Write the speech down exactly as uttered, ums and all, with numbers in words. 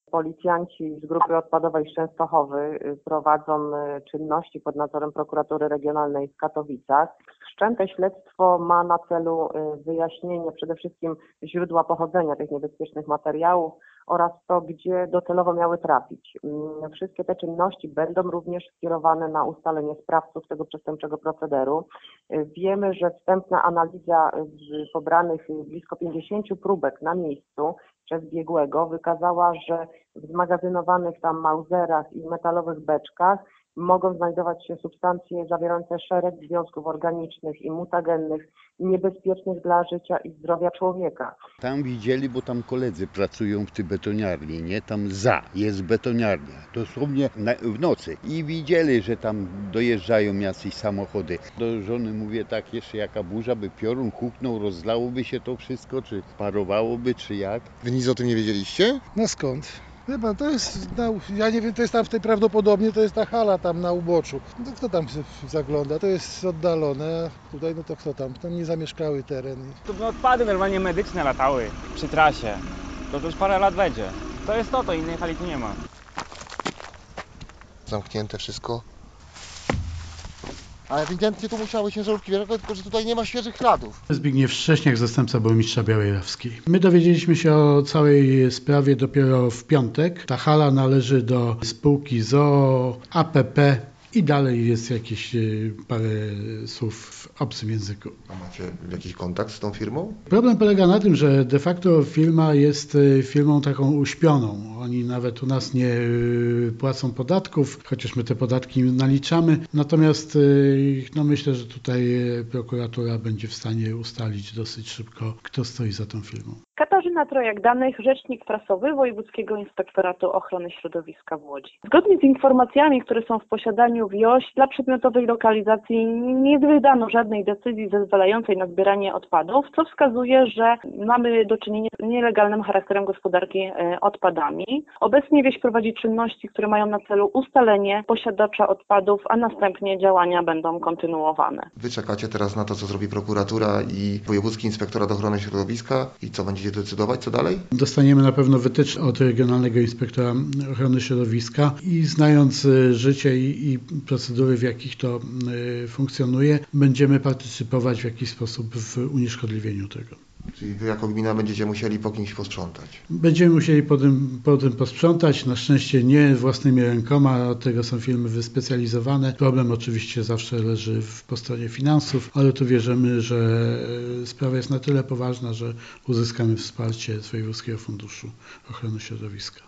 Policjanci z grupy odpadowej z Częstochowy prowadzą czynności pod nadzorem Prokuratury Regionalnej w Katowicach. Wszczęte śledztwo ma na celu wyjaśnienie przede wszystkim źródła pochodzenia tych niebezpiecznych materiałów oraz to, gdzie docelowo miały trafić. Wszystkie te czynności będą również skierowane na ustalenie sprawców tego przestępczego procederu. Wiemy, że wstępna analiza pobranych blisko pięćdziesięciu próbek na miejscu przez biegłego wykazała, że w zmagazynowanych tam mauzerach i metalowych beczkach mogą znajdować się substancje zawierające szereg związków organicznych i mutagennych, niebezpiecznych dla życia i zdrowia człowieka. Tam widzieli, bo tam koledzy pracują w tej betoniarni, nie? Tam za jest betoniarnia, dosłownie na, w nocy. I widzieli, że tam dojeżdżają jacyś samochody. Do żony mówię tak, jeszcze jaka burza, by piorun huknął, rozlałoby się to wszystko, czy parowałoby, czy jak. Wy nic o tym nie wiedzieliście? No skąd? Chyba to jest, no, ja nie wiem, to jest tam w tej prawdopodobnie, to jest ta hala tam na uboczu. No, kto tam się zagląda? To jest oddalone, a tutaj no to kto tam? Tam niezamieszkały teren. Tu by odpady normalnie medyczne latały przy trasie. To, to już parę lat będzie. To jest to, to innej hali tu nie ma. Zamknięte wszystko. Ale ewidentnie tu musiały ciężarówki wjeżdżać, tylko że tutaj nie ma świeżych śladów. Zbigniew Szcześniak, zastępca burmistrza Białej-Rawskiej. My dowiedzieliśmy się o całej sprawie dopiero w piątek. Ta hala należy do spółki z o o A P P i dalej jest jakieś parę słów w obcym języku. A macie jakiś kontakt z tą firmą? Problem polega na tym, że de facto firma jest firmą taką uśpioną. Oni nawet u nas nie płacą podatków, chociaż my te podatki naliczamy. Natomiast no myślę, że tutaj prokuratura będzie w stanie ustalić dosyć szybko, kto stoi za tą firmą. Katarzyna Trojak-Danych, rzecznik prasowy Wojewódzkiego Inspektoratu Ochrony Środowiska w Łodzi. Zgodnie z informacjami, które są w posiadaniu WIOŚ, dla przedmiotowej lokalizacji nie wydano żadnej decyzji zezwalającej na zbieranie odpadów, co wskazuje, że mamy do czynienia z nielegalnym charakterem gospodarki odpadami. Obecnie wieś prowadzi czynności, które mają na celu ustalenie posiadacza odpadów, a następnie działania będą kontynuowane. Wy czekacie teraz na to, co zrobi prokuratura i Wojewódzki Inspektorat Ochrony Środowiska i co będziecie decydować, co dalej? Dostaniemy na pewno wytyczne od Regionalnego Inspektora Ochrony Środowiska i znając życie i, i procedury, w jakich to y, funkcjonuje, będziemy partycypować w jakiś sposób w unieszkodliwieniu tego. Czyli wy jako gmina będziecie musieli po kimś posprzątać? Będziemy musieli po tym, po tym posprzątać, na szczęście nie własnymi rękoma, od tego są firmy wyspecjalizowane. Problem oczywiście zawsze leży w, po stronie finansów, ale tu wierzymy, że sprawa jest na tyle poważna, że uzyskamy wsparcie z Wojewódzkiego Funduszu Ochrony Środowiska.